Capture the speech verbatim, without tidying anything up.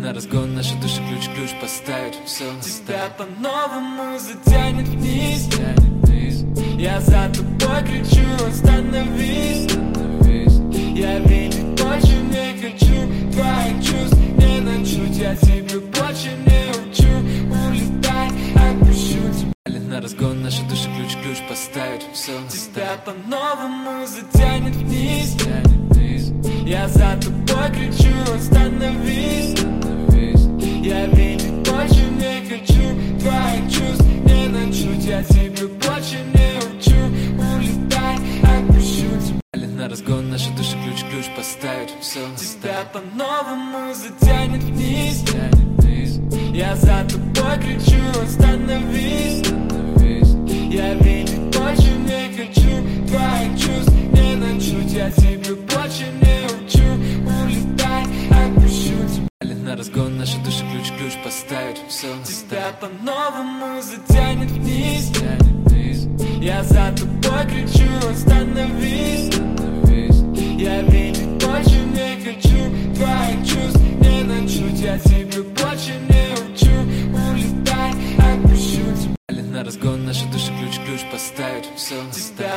на разгон, наши души ключ-ключ поставить, все Тебя по-новому затянет вниз, тянет вниз. я за тобой кричу, остановись, Остановись. Я видеть больше не хочу твоих чувств, не начуть, я тебе больше не учу. Улетай, отпущу тебя. На разгон, наши души ключ-ключ поставить, все Тебя по-новому затянет вниз, тянет вниз. я за тобой кричу, остановись, Остановись. Я видеть больше не хочу твоих чувств, не начуть, я тебе больше не учу. Улетай, отпущу тебя. На разгон, наши души ключ-ключ поставить, все Тебя по-новому затянет вниз, тянет вниз. я за тобой кричу, остановись, Остановись. Я видеть больше не хочу твоих чувств, не начуть, я тебе больше не учу. Улетай, отпущу тебя. На разгон, наши души ключ-ключ поставить, все Тебя по-новому затянет вниз, тянет вниз. я за тобой кричу, остановись, Остановись. Я видеть больше не хочу твоих чувств, не начуть, я тебе больше не учу. Улетай, отпущу тебя. На разгон, наши души ключ-ключ поставить, все Тебя